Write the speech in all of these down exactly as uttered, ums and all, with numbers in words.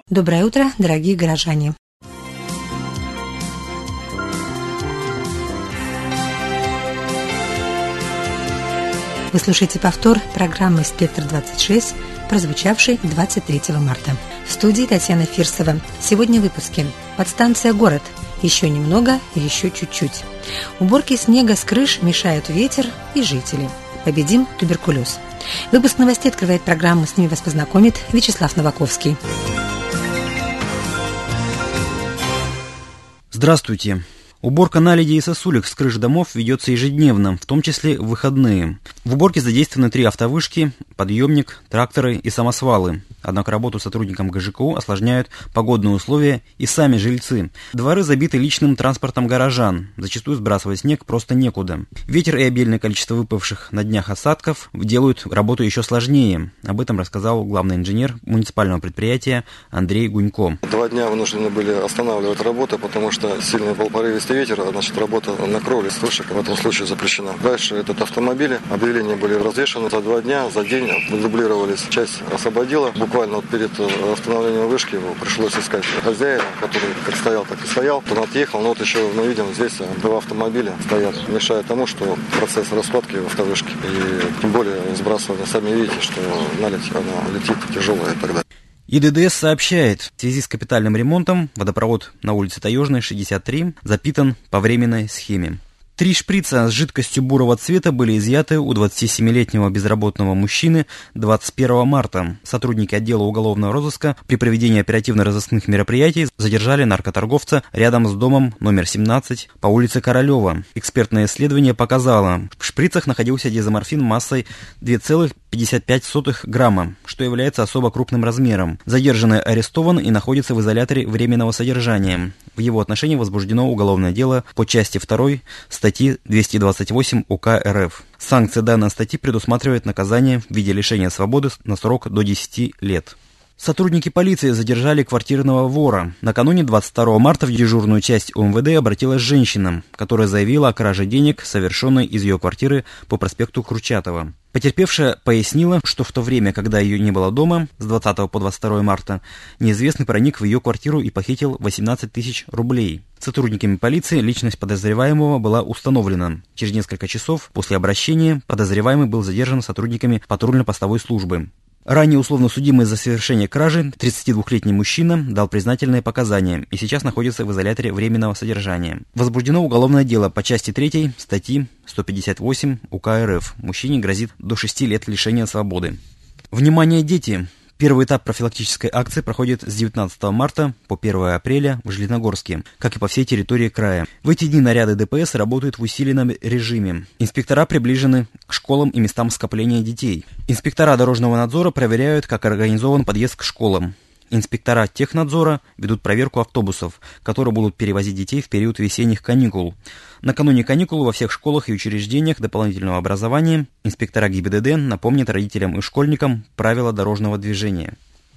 Доброе утро, дорогие горожане! Вы слушаете повтор программы «Спектр двадцать шесть», прозвучавшей двадцать третьего марта. В студии Татьяна Фирсова. Сегодня в выпуске. Подстанция «Город». Еще немного, еще чуть-чуть. Уборке снега с крыш мешают ветер и жители. Победим туберкулез. Выпуск новостей открывает программу, с ними вас познакомит Вячеслав Новаковский. Здравствуйте. Уборка наледи и сосулек с крыш домов ведется ежедневно, в том числе в выходные. В уборке задействованы три автовышки, подъемник, тракторы и самосвалы. Однако работу сотрудникам ГЖКУ осложняют погодные условия и сами жильцы. Дворы забиты личным транспортом горожан, зачастую сбрасывать снег просто некуда. Ветер и обильное количество выпавших на днях осадков делают работу еще сложнее. Об этом рассказал главный инженер муниципального предприятия Андрей Гунько. Два дня вынуждены были останавливать работу, потому что сильный был порывистый ветер, значит, работа на кровле с вышек в этом случае запрещена. Дальше этот автомобиль, объявления были развешаны за два дня, за день дублировались, часть освободила. Буквально вот перед остановлением вышки его пришлось искать хозяина, который как стоял, так и стоял. Он отъехал, но вот еще мы видим, здесь два автомобиля стоят, мешая тому, что процесс раскладки в автовышке и тем более сбрасывания, сами видите, что наледь, она летит тяжелая и так далее. И Дэ Дэ Эс сообщает, в связи с капитальным ремонтом водопровод на улице Таежной, шестьдесят три, запитан по временной схеме. Три шприца с жидкостью бурого цвета были изъяты у двадцатисемилетнего безработного мужчины двадцать первого марта. Сотрудники отдела уголовного розыска при проведении оперативно-розыскных мероприятий задержали наркоторговца рядом с домом номер семнадцать по улице Королева. Экспертное исследование показало, в шприцах находился дезоморфин массой две целых пятьдесят пять сотых грамма, что является особо крупным размером. Задержанный арестован и находится в изоляторе временного содержания. В его отношении возбуждено уголовное дело по части второй статьи двести двадцать восемь УК эр эф. Санкция данной статьи предусматривает наказание в виде лишения свободы на срок до десяти лет. Сотрудники полиции задержали квартирного вора. Накануне двадцать второго марта в дежурную часть О Эм Вэ Дэ обратилась женщина, которая заявила о краже денег, совершенной из ее квартиры по проспекту Курчатова. Потерпевшая пояснила, что в то время, когда ее не было дома, с двадцатого по двадцать второе марта, неизвестный проник в ее квартиру и похитил восемнадцать тысяч рублей. Сотрудниками полиции личность подозреваемого была установлена. Через несколько часов после обращения подозреваемый был задержан сотрудниками патрульно-постовой службы. Ранее условно судимый за совершение кражи тридцатидвухлетний мужчина дал признательные показания и сейчас находится в изоляторе временного содержания. Возбуждено уголовное дело по части третьей статьи сто пятьдесят восемь УК эр эф. Мужчине грозит до шести лет лишения свободы. Внимание, дети! Первый этап профилактической акции проходит с девятнадцатого марта по первое апреля в Железногорске, как и по всей территории края. В эти дни наряды Дэ Пэ Эс работают в усиленном режиме. Инспектора приближены к школам и местам скопления детей. Инспектора дорожного надзора проверяют, как организован подъезд к школам. Инспектора технадзора ведут проверку автобусов, которые будут перевозить детей в период весенних каникул. Накануне каникул во всех школах и учреждениях дополнительного образования инспектора Гэ И Бэ Дэ Дэ напомнят родителям и школьникам правила дорожного движения.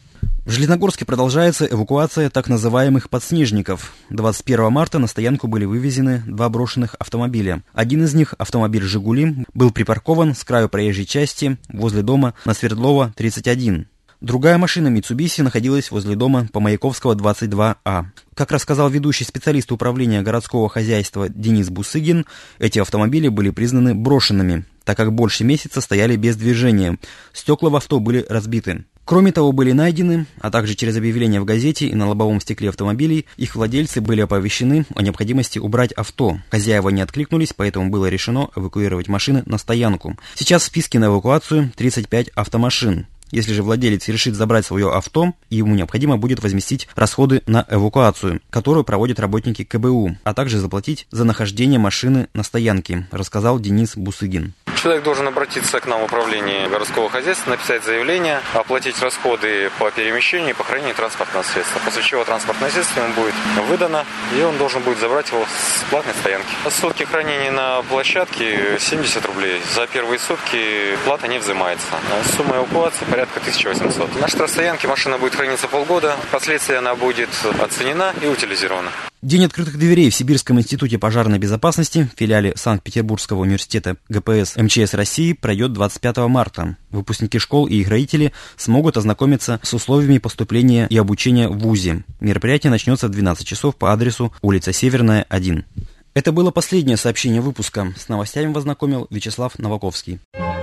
В Железногорске продолжается эвакуация так называемых подснежников. двадцать первого марта на стоянку были вывезены два брошенных автомобиля. Один из них, автомобиль «Жигули», был припаркован с краю проезжей части возле дома на Свердлова, тридцать один. Другая машина «Митсубиси» находилась возле дома по Маяковского, двадцать два А. Как рассказал ведущий специалист управления городского хозяйства Денис Бусыгин, эти автомобили были признаны брошенными, так как больше месяца стояли без движения. Стекла в авто были разбиты. Кроме того, были найдены, а также через объявление в газете и на лобовом стекле автомобилей, их владельцы были оповещены о необходимости убрать авто. Хозяева не откликнулись, поэтому было решено эвакуировать машины на стоянку. Сейчас в списке на эвакуацию тридцать пять автомашин. Если же владелец решит забрать свое авто, ему необходимо будет возместить расходы на эвакуацию, которую проводят работники Ка Бэ У, а также заплатить за нахождение машины на стоянке, рассказал Денис Бусыгин. Человек должен обратиться к нам в управление городского хозяйства, написать заявление, оплатить расходы по перемещению и по хранению транспортного средства, после чего транспортное средство ему будет выдано, и он должен будет забрать его с платной стоянки. Сутки хранения на площадке семьдесят рублей. За первые сутки плата не взимается. Сумма эвакуации порядка порядка тысяча восемьсот. На штрафстоянке машина будет храниться полгода, впоследствии она будет оценена и утилизирована. День открытых дверей в Сибирском институте пожарной безопасности, филиале Санкт-Петербургского университета ГПС МЧС России, пройдет двадцать пятого марта. Выпускники школ и их родители смогут ознакомиться с условиями поступления и обучения в вузе. Мероприятие начнется в двенадцать часов по адресу улица Северная, один. Это было последнее сообщение выпуска. С новостями вас знакомил Вячеслав Новаковский.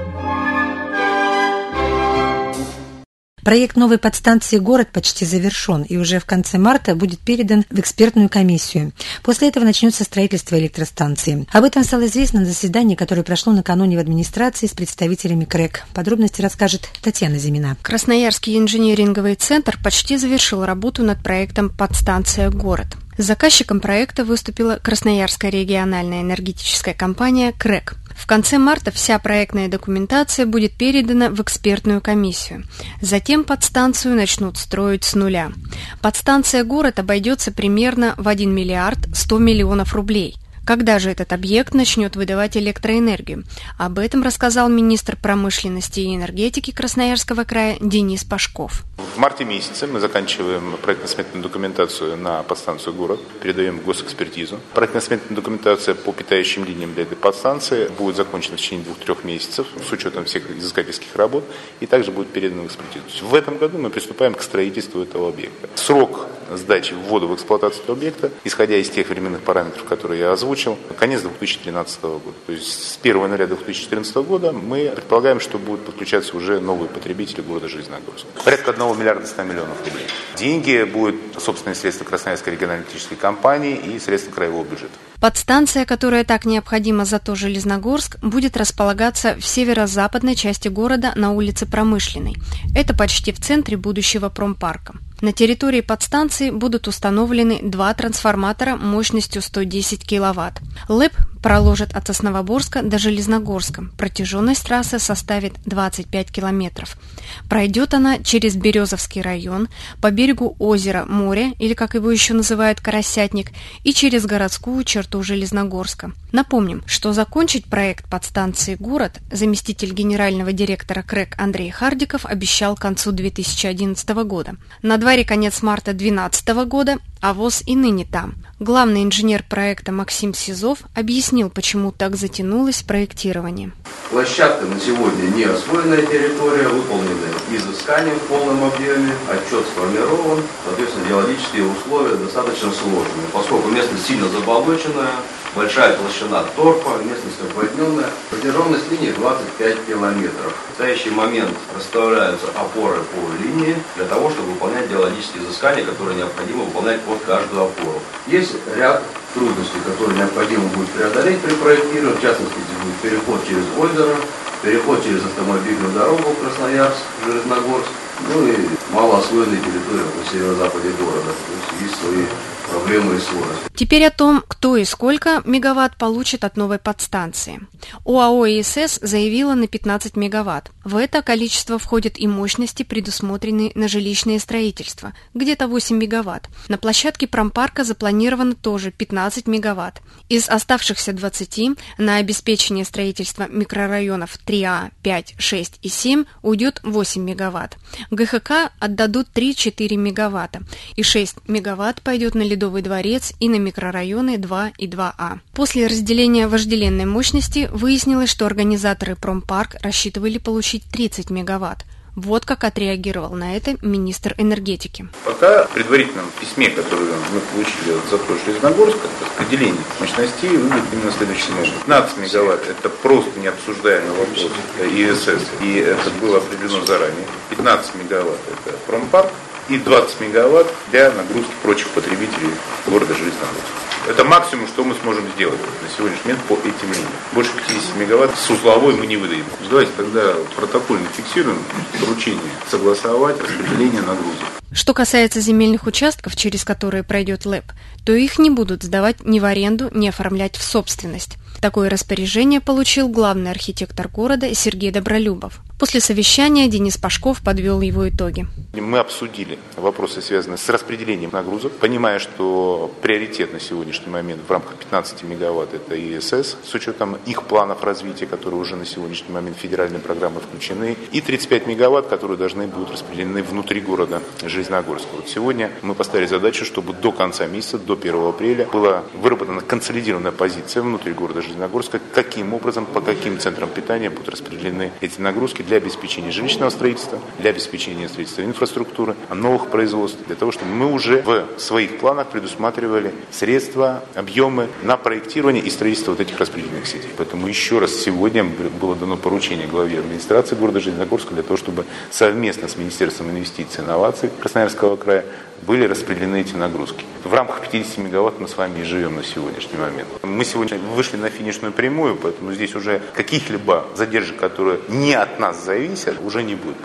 Проект новой подстанции «Город» почти завершен и уже в конце марта будет передан в экспертную комиссию. После этого начнется строительство электростанции. Об этом стало известно на заседании, которое прошло накануне в администрации с представителями КРЭК. Подробности расскажет Татьяна Зимина. Красноярский инженеринговый центр почти завершил работу над проектом «Подстанция «Город». Заказчиком проекта выступила Красноярская региональная энергетическая компания «КРЭК». В конце марта вся проектная документация будет передана в экспертную комиссию. Затем подстанцию начнут строить с нуля. Подстанция «Город» обойдется примерно в один миллиард сто миллионов рублей. Когда же этот объект начнет выдавать электроэнергию? Об этом рассказал министр промышленности и энергетики Красноярского края Денис Пашков. В марте месяце мы заканчиваем проектно-сметную документацию на подстанцию «Город», передаем в госэкспертизу. Проектно-сметная документация по питающим линиям для этой подстанции будет закончена в течение двух-трех месяцев с учетом всех изыскательских работ и также будет передана в экспертизу. В этом году мы приступаем к строительству этого объекта. Срок сдачи ввода в эксплуатацию этого объекта, исходя из тех временных параметров, которые я озвучил, конец две тысячи тринадцатого года. То есть с первого января две тысячи четырнадцатого года мы предполагаем, что будут подключаться уже новые потребители города Железногорска. Порядка одного миллиарда ста миллионов рублей. Деньги будут собственные средства Красноярской региональной энергетической компании и средства краевого бюджета. Подстанция, которая так необходима зато Железногорск, будет располагаться в северо-западной части города на улице Промышленной. Это почти в центре будущего промпарка. На территории подстанции будут установлены два трансформатора мощностью сто десять киловатт. ЛЭП проложит от Сосновоборска до Железногорска. Протяженность трассы составит двадцать пять километров. Пройдет она через Березовский район, по берегу озера Море, или как его еще называют Карасятник, и через городскую черту Железногорска. Напомним, что закончить проект подстанции «Город» заместитель генерального директора КРЭК Андрей Хардиков обещал к концу две тысячи одиннадцатого года. На дворе конец марта две тысячи двенадцатого года, а ВОЗ и ныне там. Главный инженер проекта Максим Сизов объяснил, почему так затянулось проектирование. Площадка на сегодня не освоенная территория, выполнены изыскания в полном объеме, отчет сформирован, соответственно, геологические условия достаточно сложные, поскольку местность сильно заболоченная, большая толщина торфа, местность обводненная, протяженность линии двадцать пять километров. В настоящий момент расставляются опоры по линии для того, чтобы выполнять геологические изыскания, которые необходимо выполнять под каждую опору. Есть ряд трудностей, которые необходимо будет преодолеть при проектировании, в частности, здесь будет переход через озеро, переход через автомобильную дорогу в Красноярск, Железногорск, ну и малоосвоенная территория на северо-западе города. То есть есть свои проблемы и сложности. Теперь о том, кто и сколько мегаватт получит от новой подстанции. ОАО ИСС заявила на пятнадцать мегаватт. В это количество входят и мощности, предусмотренные на жилищное строительство, где-то восемь мегаватт. На площадке промпарка запланировано тоже пятнадцать мегаватт. Из оставшихся двадцати на обеспечение строительства микрорайонов три А, пять, шесть и семь уйдет восемь мегаватт. ГХК отдадут три-четыре мегаватта, и шесть мегаватт пойдет на Ледовый дворец и на микрорайоны два и два А. После разделения вожделенной мощности выяснилось, что организаторы промпарк рассчитывали получить тридцать мегаватт. Вот как отреагировал на это министр энергетики. Пока в предварительном письме, которое мы получили от ЗАТО Железногорска, распределение мощностей выглядит именно следующим образом. пятнадцать мегаватт – это просто необсуждаемый вопрос ИСС, и это было определено заранее. пятнадцать мегаватт – это промпарк, и двадцать мегаватт для нагрузки прочих потребителей города Железногорска. Это максимум, что мы сможем сделать на сегодняшний момент по этим линиям. Больше пятьдесят мегаватт с узловой мы не выдаем. Давайте тогда протокольно фиксируем поручение согласовать распределение нагрузок. Что касается земельных участков, через которые пройдет ЛЭП, то их не будут сдавать ни в аренду, ни оформлять в собственность. Такое распоряжение получил главный архитектор города Сергей Добролюбов. После совещания Денис Пашков подвел его итоги. Мы обсудили вопросы, связанные с распределением нагрузок, понимая, что приоритет на сегодняшний момент в рамках пятнадцати мегаватт это ИСС, с учетом их планов развития, которые уже на сегодняшний момент в федеральные программы включены, и тридцать пять мегаватт, которые должны будут распределены внутри города Железногорска. Вот сегодня мы поставили задачу, чтобы до конца месяца, до первого апреля, была выработана консолидированная позиция внутри города Железногорска, каким образом, по каким центрам питания будут распределены эти нагрузки для обеспечения жилищного строительства, для обеспечения строительства инфраструктуры, новых производств, для того, чтобы мы уже в своих планах предусматривали средства, объемы на проектирование и строительство вот этих распределительных сетей. Поэтому еще раз сегодня было дано поручение главе администрации города Железногорска для того, чтобы совместно с Министерством инвестиций и инноваций Красноярского края были распределены эти нагрузки. В рамках пятидесяти мегаватт мы с вами и живем на сегодняшний момент. Мы сегодня вышли на финишную прямую, поэтому здесь уже каких-либо задержек, которые не от нас зависят, уже не будет.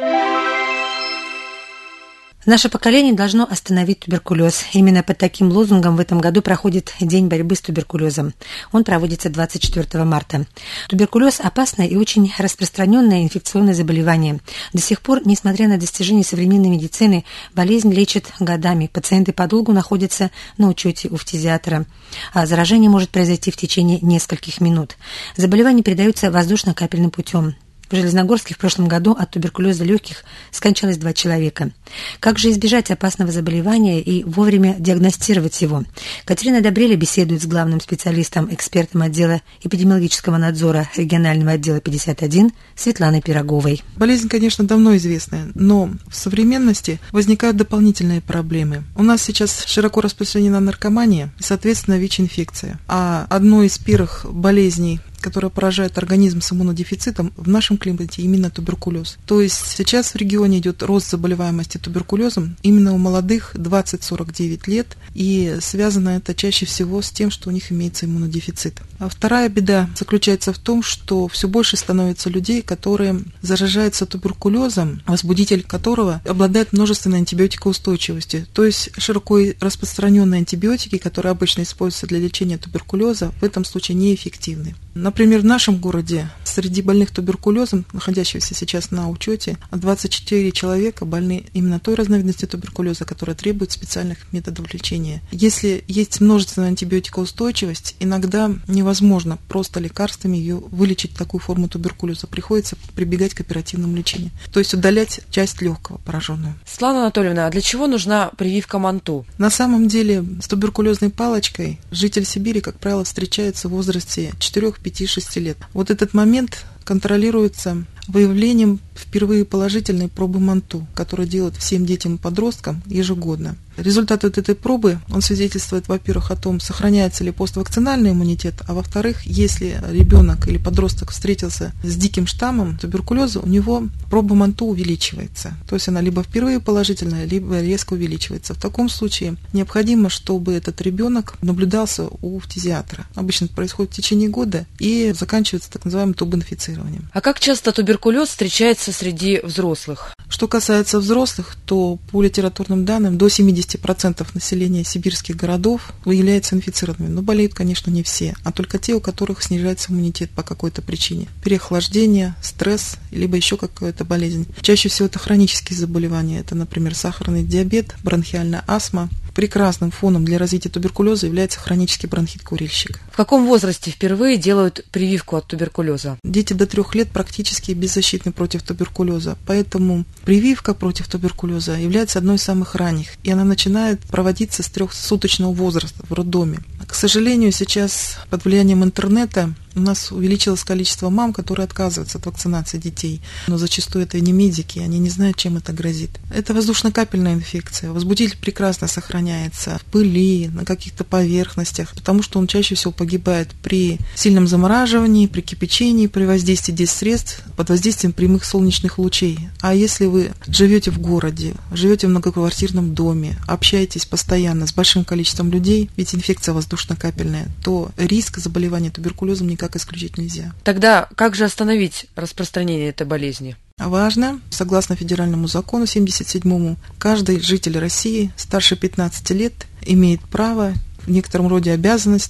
Наше поколение должно остановить туберкулез. Именно под таким лозунгом в этом году проходит День борьбы с туберкулезом. Он проводится двадцать четвёртого марта. Туберкулез – опасное и очень распространенное инфекционное заболевание. До сих пор, несмотря на достижения современной медицины, болезнь лечат годами. Пациенты подолгу находятся на учете у фтизиатра. А заражение может произойти в течение нескольких минут. Заболевание передается воздушно-капельным путем. В Железногорске в прошлом году от туберкулеза легких скончалось два человека. Как же избежать опасного заболевания и вовремя диагностировать его? Катерина Добреля беседует с главным специалистом, экспертом отдела эпидемиологического надзора регионального отдела пятьдесят один Светланой Пироговой. Болезнь, конечно, давно известная, но в современности возникают дополнительные проблемы. У нас сейчас широко распространена наркомания и, соответственно, ВИЧ-инфекция. А одной из первых болезней, которая поражает организм с иммунодефицитом, в нашем климате именно туберкулез. То есть сейчас в регионе идет рост заболеваемости туберкулезом именно у молодых двадцать-сорок девять лет, и связано это чаще всего с тем, что у них имеется иммунодефицит. А вторая беда заключается в том, что все больше становится людей, которые заражаются туберкулезом, возбудитель которого обладает множественной антибиотикоустойчивостью. То есть широко распространенные антибиотики, которые обычно используются для лечения туберкулеза, в этом случае неэффективны. Например, в нашем городе среди больных туберкулезом, находящихся сейчас на учете, двадцать четыре человека больны именно той разновидностью туберкулеза, которая требует специальных методов лечения. Если есть множественная антибиотикоустойчивость, иногда невозможно просто лекарствами ее вылечить такую форму туберкулеза. Приходится прибегать к оперативному лечению, то есть удалять часть легкого пораженную. Светлана Анатольевна, а для чего нужна прививка МАНТУ? На самом деле с туберкулезной палочкой житель Сибири, как правило, встречается в возрасте четыре, пять, шесть лет. Вот этот момент контролируется выявлением впервые положительной пробы МАНТУ, которую делают всем детям и подросткам ежегодно. Результат вот этой пробы, он свидетельствует, во-первых, о том, сохраняется ли поствакцинальный иммунитет, а во-вторых, если ребенок или подросток встретился с диким штаммом туберкулеза, у него проба МАНТУ увеличивается. То есть она либо впервые положительная, либо резко увеличивается. В таком случае необходимо, чтобы этот ребенок наблюдался у фтизиатра. Обычно это происходит в течение года и заканчивается так называемым тубинфицированием. А как часто туберкулез встречается среди взрослых? Что касается взрослых, то по литературным данным до семьдесят процентов населения сибирских городов являются инфицированными. Но болеют, конечно, не все, а только те, у которых снижается иммунитет по какой-то причине. Переохлаждение, стресс, либо еще какая-то болезнь. Чаще всего это хронические заболевания. Это, например, сахарный диабет, бронхиальная астма. Прекрасным фоном для развития туберкулеза является хронический бронхит курильщика. В каком возрасте впервые делают прививку от туберкулеза? Дети до трех лет практически беззащитны против туберкулеза, поэтому прививка против туберкулеза является одной из самых ранних, и она начинает проводиться с трехсуточного возраста в роддоме. К сожалению, сейчас под влиянием интернета у нас увеличилось количество мам, которые отказываются от вакцинации детей. Но зачастую это не медики, они не знают, чем это грозит. Это воздушно-капельная инфекция. Возбудитель прекрасно сохраняется в пыли, на каких-то поверхностях, потому что он чаще всего погибает при сильном замораживании, при кипячении, при воздействии диссредств, под воздействием прямых солнечных лучей. А если вы живете в городе, живете в многоквартирном доме, общаетесь постоянно с большим количеством людей, ведь инфекция воздушно-капельная, то риск заболевания туберкулезом никак исключить нельзя. Тогда как же остановить распространение этой болезни? Важно, согласно федеральному закону семьдесят седьмому, каждый житель России старше пятнадцати лет имеет право, в некотором роде обязанность,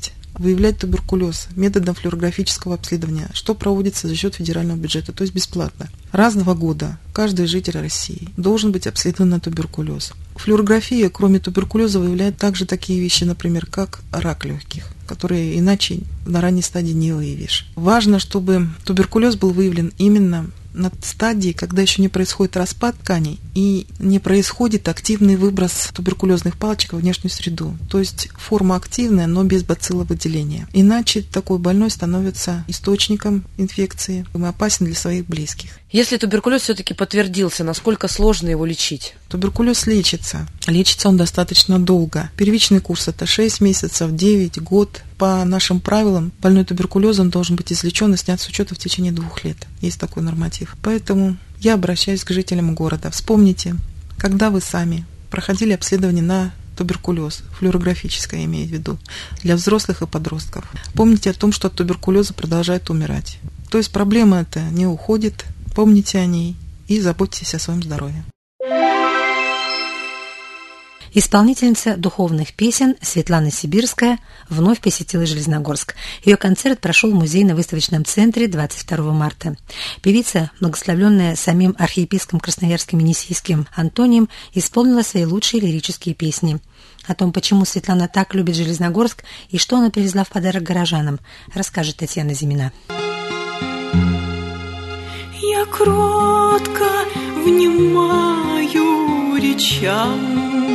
выявлять туберкулез методом флюорографического обследования, что проводится за счет федерального бюджета, то есть бесплатно. Раз в два года каждый житель России должен быть обследован на туберкулез. Флюорография, кроме туберкулеза, выявляет также такие вещи, например, как рак легких, которые иначе на ранней стадии не выявишь. Важно, чтобы туберкулез был выявлен именно на стадии, когда еще не происходит распад тканей и не происходит активный выброс туберкулезных палочек во внешнюю среду. То есть форма активная, но без бацилловыделения. Иначе такой больной становится источником инфекции и опасен для своих близких. Если туберкулез все-таки подтвердился, насколько сложно его лечить? Туберкулез лечится. Лечится он достаточно долго. Первичный курс – это шесть месяцев, девять, год. По нашим правилам, больной туберкулезом должен быть излечен и снят с учета в течение двух лет. Есть такой норматив. Поэтому я обращаюсь к жителям города. Вспомните, когда вы сами проходили обследование на туберкулез, флюорографическое имею в виду, для взрослых и подростков. Помните о том, что от туберкулеза продолжает умирать. То есть проблема эта не уходит. Помните о ней и заботьтесь о своем здоровье. Исполнительница духовных песен Светлана Сибирская вновь посетила Железногорск. Ее концерт прошел в музейно-выставочном центре двадцать второго марта. Певица, благословленная самим архиепископом Красноярским и Енисейским Антонием, исполнила свои лучшие лирические песни. О том, почему Светлана так любит Железногорск и что она привезла в подарок горожанам, расскажет Татьяна Зимина. Я кротко внимаю речам.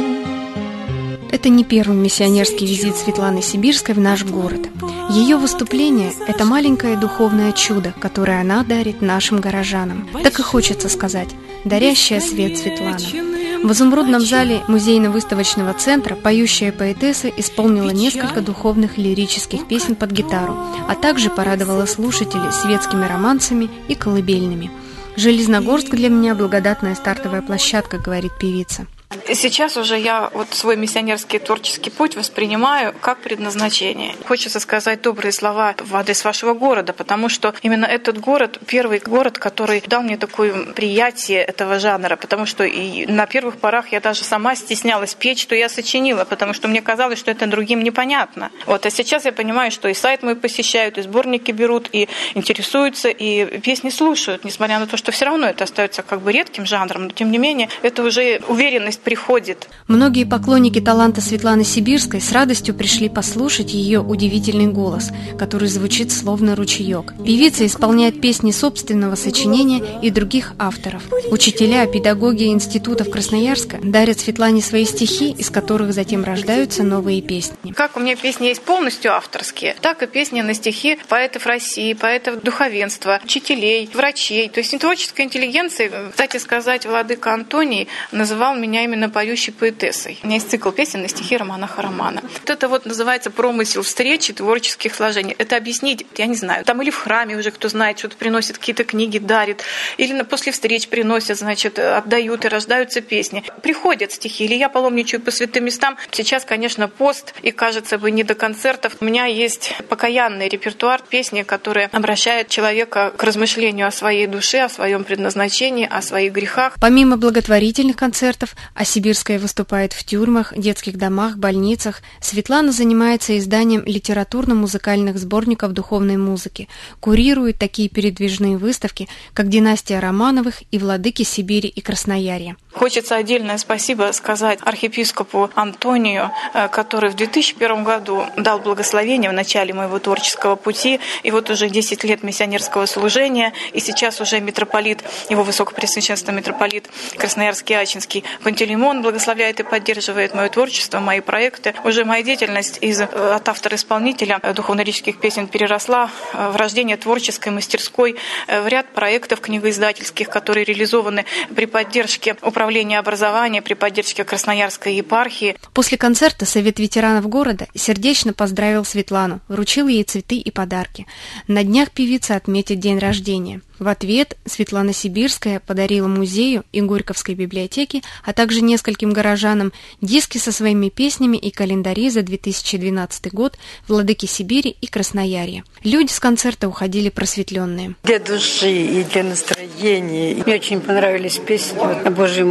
Это не первый миссионерский визит Светланы Сибирской в наш город. Ее выступление – это маленькое духовное чудо, которое она дарит нашим горожанам. Так и хочется сказать – дарящая свет Светлана. В изумрудном зале музейно-выставочного центра поющая поэтесса исполнила несколько духовных лирических песен под гитару, а также порадовала слушателей светскими романсами и колыбельными. «Железногорск для меня благодатная стартовая площадка», — говорит певица. Сейчас уже я вот свой миссионерский творческий путь воспринимаю как предназначение. Хочется сказать добрые слова в адрес вашего города, потому что именно этот город, первый город, который дал мне такое приятие этого жанра, потому что и на первых порах я даже сама стеснялась петь, что я сочинила, потому что мне казалось, что это другим непонятно. Вот, а сейчас я понимаю, что и сайт мой посещают, и сборники берут, и интересуются, и песни слушают, несмотря на то, что все равно это остается как бы редким жанром, но тем не менее это уже уверенность приходит. Многие поклонники таланта Светланы Сибирской с радостью пришли послушать ее удивительный голос, который звучит словно ручеек. Певица исполняет песни собственного сочинения и других авторов. Учителя, педагоги институтов Красноярска дарят Светлане свои стихи, из которых затем рождаются новые песни. Как у меня песни есть полностью авторские, так и песни на стихи поэтов России, поэтов духовенства, учителей, врачей, то есть творческой интеллигенции. Кстати сказать, владыка Антоний называл меня именно поющей поэтессой. У меня есть цикл песен на стихи Романа Харамана. Вот это вот называется промысел встречи творческих сложений. Это объяснить, я не знаю, там или в храме уже кто знает, что-то приносит, какие-то книги дарит, или после встреч приносят, значит, отдают и рождаются песни. Приходят стихи, или я паломничаю по святым местам. Сейчас, конечно, пост, и, кажется бы, не до концертов. У меня есть покаянный репертуар песни, которые обращают человека к размышлению о своей душе, о своем предназначении, о своих грехах. Помимо благотворительных концертов, а Сибирская выступает в тюрьмах, детских домах, больницах, Светлана занимается изданием литературно-музыкальных сборников духовной музыки, курирует такие передвижные выставки, как «Династия Романовых» и «Владыки Сибири и Красноярья». Хочется отдельное спасибо сказать архиепископу Антонию, который в две тысячи первом году дал благословение в начале моего творческого пути, и вот уже десять лет миссионерского служения, и сейчас уже митрополит, его высокопреосвященство митрополит Красноярский Ачинский Пантелеймон благословляет и поддерживает мое творчество, мои проекты. Уже моя деятельность из, от автора-исполнителя духовно-лирических песен переросла в рождение творческой мастерской, в ряд проектов книгоиздательских, которые реализованы при поддержке управления образования, при поддержке Красноярской епархии. После концерта Совет ветеранов города сердечно поздравил Светлану, вручил ей цветы и подарки. На днях певица отметит день рождения. В ответ Светлана Сибирская подарила музею и Горьковской библиотеке, а также нескольким горожанам диски со своими песнями и календари за две тысячи двенадцатый год «Владыки Сибири» и «Красноярья». Люди с концерта уходили просветленные. Для души и для настроения. Мне очень понравились песни вот, на Божьей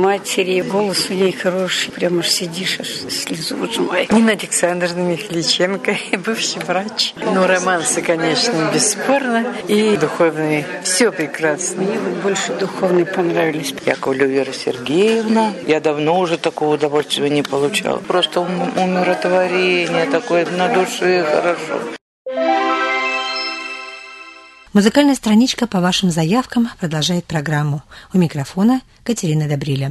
матери. Голос у ней хороший. Прямо аж сидишь, аж слезу выжимаешь. Нина Александровна Михаличенко, бывший врач. Ну, романсы, конечно, бесспорно. И духовные. Все прекрасно. Мне вот больше духовные понравились. Яковлева Вера Сергеевна. Я давно уже такого удовольствия не получала. Просто умиротворение такое на душе хорошо. Музыкальная страничка по вашим заявкам продолжает программу. У микрофона Катерина Добриля.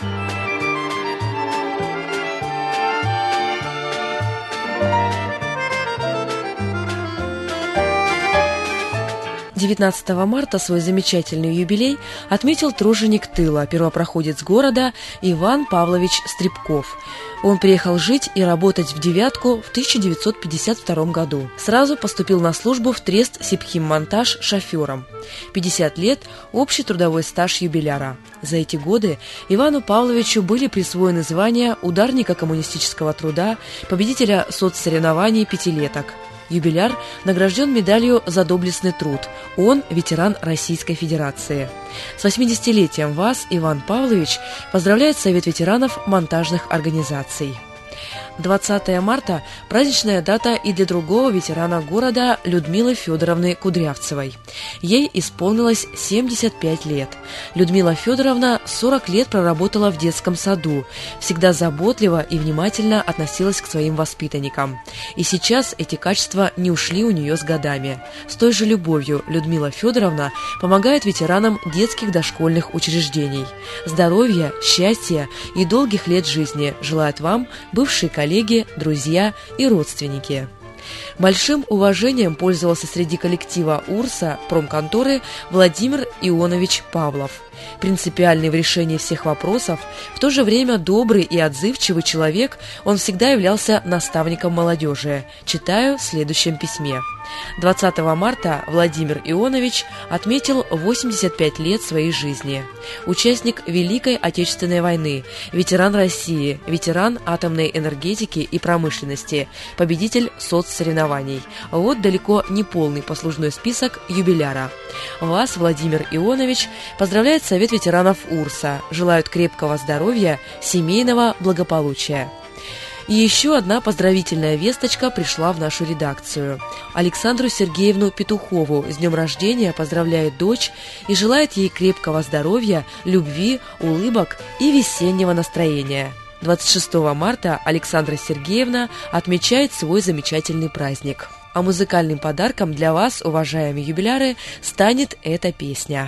девятнадцатого марта свой замечательный юбилей отметил труженик тыла, первопроходец города Иван Павлович Стребков. Он приехал жить и работать в «девятку» в тысяча девятьсот пятьдесят втором году. Сразу поступил на службу в трест «Сибхиммонтаж» шофером. пятьдесят лет – общий трудовой стаж юбиляра. За эти годы Ивану Павловичу были присвоены звания ударника коммунистического труда, победителя соцсоревнований пятилеток. Юбиляр награжден медалью за доблестный труд. Он ветеран Российской Федерации. С восьмидесятилетием вас, Иван Павлович, поздравляет Совет ветеранов монтажных организаций. двадцатого марта – праздничная дата и для другого ветерана города Людмилы Федоровны Кудрявцевой. Ей исполнилось семьдесят пять лет. Людмила Федоровна сорок лет проработала в детском саду, всегда заботливо и внимательно относилась к своим воспитанникам. И сейчас эти качества не ушли у нее с годами. С той же любовью Людмила Федоровна помогает ветеранам детских дошкольных учреждений. Здоровья, счастья и долгих лет жизни желают вам бывшие коллеги, коллеги, друзья и родственники. Большим уважением пользовался среди коллектива УРСа промконторы Владимир Ионович Павлов. Принципиальный в решении всех вопросов, в то же время добрый и отзывчивый человек, он всегда являлся наставником молодежи. Читаю в следующем письме. двадцатого марта Владимир Ионович отметил восемьдесят пять лет своей жизни. Участник Великой Отечественной войны, ветеран России, ветеран атомной энергетики и промышленности, победитель соцсоревнований. Вот далеко не полный послужной список юбиляра. Вас, Владимир Ионович, поздравляет Совет ветеранов УРСа. Желают крепкого здоровья, семейного благополучия. И еще одна поздравительная весточка пришла в нашу редакцию. Александру Сергеевну Петухову с днем рождения поздравляет дочь и желает ей крепкого здоровья, любви, улыбок и весеннего настроения. двадцать шестого марта Александра Сергеевна отмечает свой замечательный праздник. А музыкальным подарком для вас, уважаемые юбиляры, станет эта песня.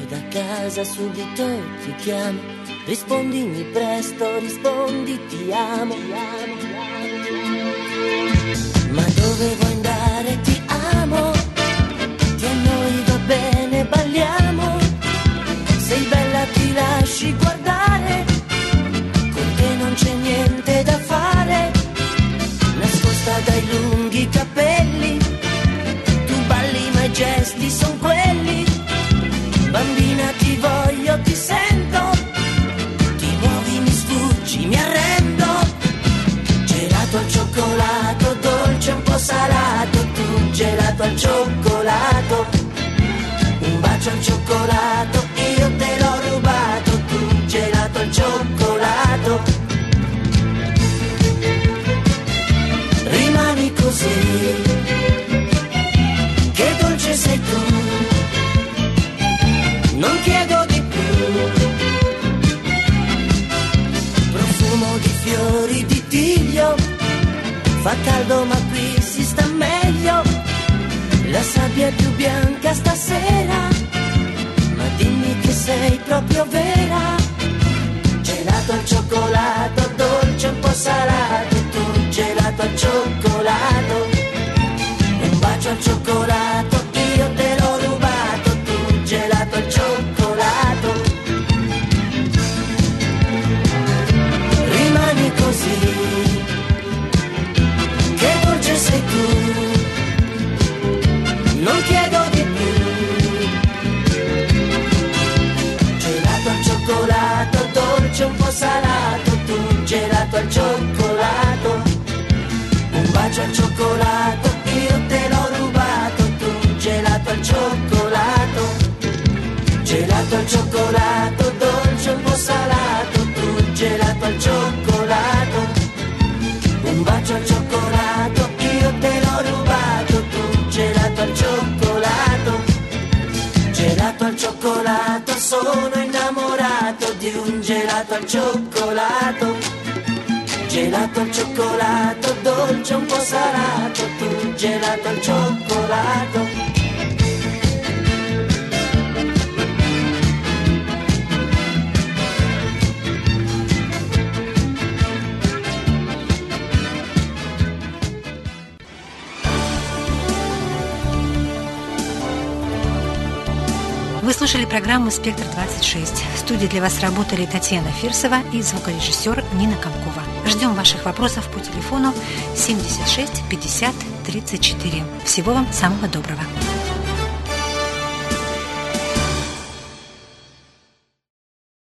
Rispondimi presto, rispondi ti amo. Ma dove vuoi andare ti amo. Che a noi va bene, balliamo. Sei bella ti lasci guardare. Con te non c'è niente da fare. Nascosta dai lunghi capelli. Tu balli ma i gesti son quelli. Bambina ti voglio, ti sento. Mi arrendo, gelato al cioccolato, dolce un po' salato, tu gelato al cioccolato, un bacio al cioccolato, io te l'ho rubato, tu gelato al cioccolato, rimani così, che dolce sei tu, non chiedo di più. Di fiori di tiglio, fa caldo ma qui si sta meglio, la sabbia è più bianca stasera, ma dimmi che sei proprio vera, gelato al cioccolato, dolce un po' salato, tu gelato al cioccolato, un bacio al cioccolato, io te l'ho rubato, tu gelato al cioccolato. Così, che dolce sei tu, non chiedo di più. Gelato al cioccolato, dolce un po' salato, tu gelato al cioccolato, un bacio al cioccolato, io te l'ho rubato, tu gelato al cioccolato, gelato al cioccolato, dolce un po' salato. sono innamorato di un gelato al cioccolato. Gelato al cioccolato, dolce un po' salato, tu gelato al cioccolato. Вы слушали программу «Спектр двадцать шесть». В студии для вас работали Татьяна Фирсова и звукорежиссер Нина Комкова. Ждем ваших вопросов по телефону семьдесят шесть пятьдесят тридцать четыре. Всего вам самого доброго.